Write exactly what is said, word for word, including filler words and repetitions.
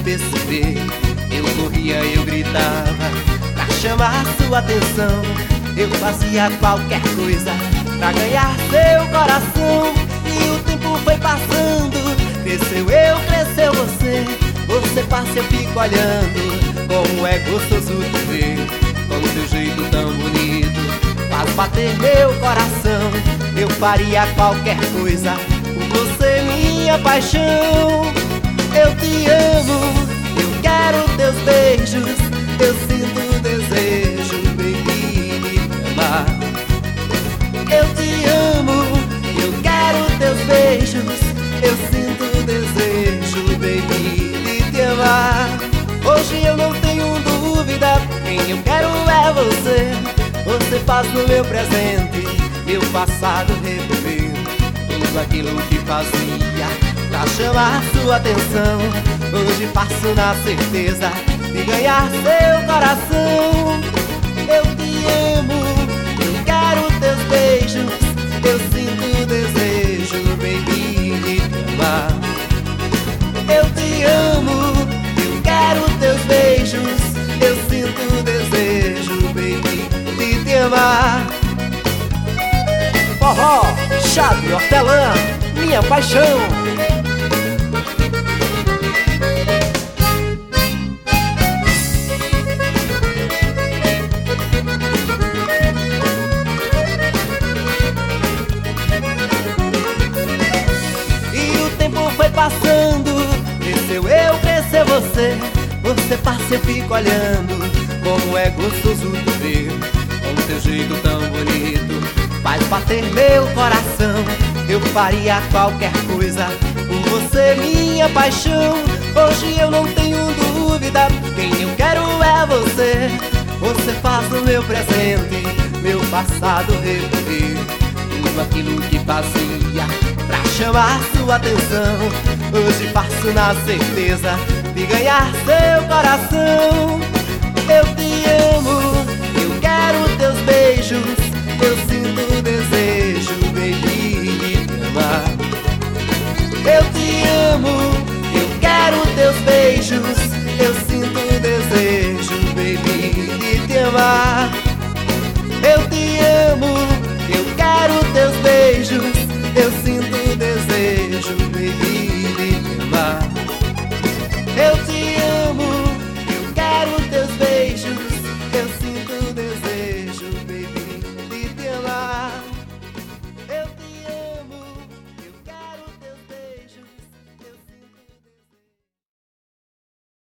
perceber. Eu corria, eu gritava pra chamar sua atenção. Eu fazia qualquer coisa pra ganhar seu coração. E o tempo foi passando, cresceu eu, cresceu você. Você passa, eu fico olhando, como é gostoso te ver. Com seu jeito tão bonito, faz bater meu coração. Eu faria qualquer coisa por você, minha paixão. Eu te amo, eu quero teus beijos. Eu sinto o desejo, baby, de te amar. Eu te amo, eu quero teus beijos. Eu sinto o desejo, baby, de te amar. Hoje eu não tenho dúvida, quem eu quero é você. Você faz no meu presente, meu passado reviver. Tudo aquilo que fazia pra chamar sua atenção, hoje passo na certeza de ganhar seu coração. Eu te amo, eu quero teus beijos. Eu sinto o desejo, baby, de te amar. Eu te amo, eu quero teus beijos. Eu sinto o desejo, baby, de te amar. Forró, chá de hortelã, minha paixão. Foi passando, cresceu eu, cresceu você. Você passa, eu fico olhando, como é gostoso te ver. Com teu jeito tão bonito, faz bater meu coração. Eu faria qualquer coisa por você, minha paixão. Hoje eu não tenho dúvida, quem eu quero é você. Você faz no meu presente, meu passado reviver. Tudo aquilo que fazia pra chamar sua atenção, hoje passo na certeza de ganhar seu coração. Eu te amo, eu quero teus beijos. Eu sinto o desejo, baby, de te amar. Eu te amo, eu quero teus beijos. Eu sinto o desejo, baby, de te amar.